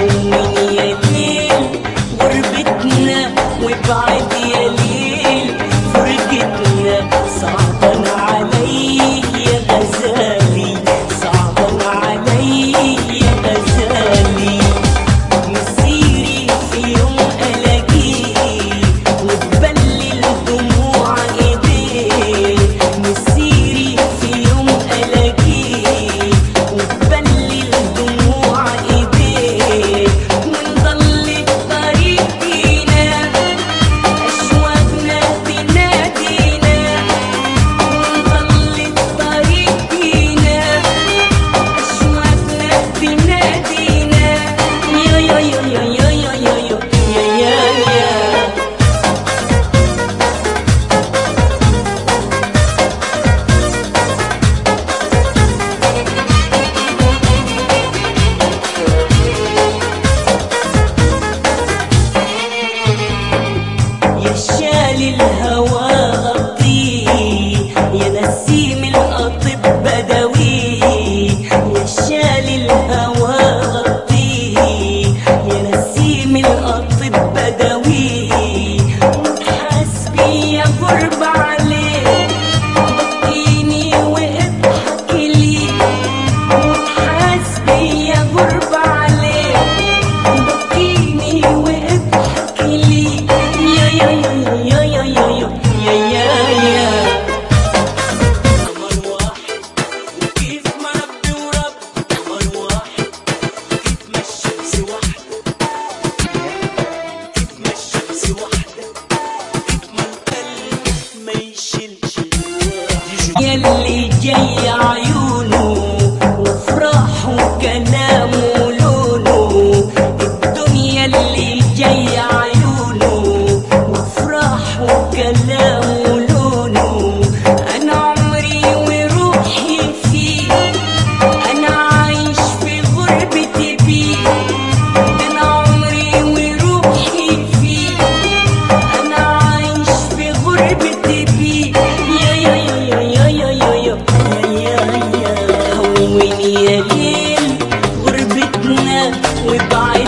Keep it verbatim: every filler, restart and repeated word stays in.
هون يا ليل غربتنا وابعد يا ليل فرقتنا. صعبان علي يا غزالي صعبان علي يا غزالي. مسيري في يوم الاقيه وتبلل دموع ايديه. مسيري في يوم الاقيه وتبلل دموع ايديه. ونضل الطريق فينا اشواقنا تنادينا. ونضل الطريق فينا اشواقنا تنادينا. يا يا يا يا يا يا يا يا يا يا يا شال الهوى غطيه يا نسيم القطب بدويه. يا شال الهوى غطيه يا نسيم القطب بدويه. وتحاسبي يا غربة عليه بكيني واضحك لي. وتحاسبي يا غربة عليه بكيني واضحك لي. يا يا يا يا يا يا يا يا يا قمر واحد وكيف ما ربي ورب. قمر واحد وكيف ما الشمس وحدة. كيف ما الشمس وحدة. كيف ما القلب ما يشيلش الواحد. يلي جاي عيونه وفراح وكلامه ولونه. الدنيا اللي جاي عيونه وفراح وكلامه ولونه. انا عمري وروحي فيه انا عايش في غربتي بيه. انا عمري وروحي فيه انا عايش في غربتي بيه. يا يا يا يا يا يا يا يا يا هون يا ليل غربتنا وابعد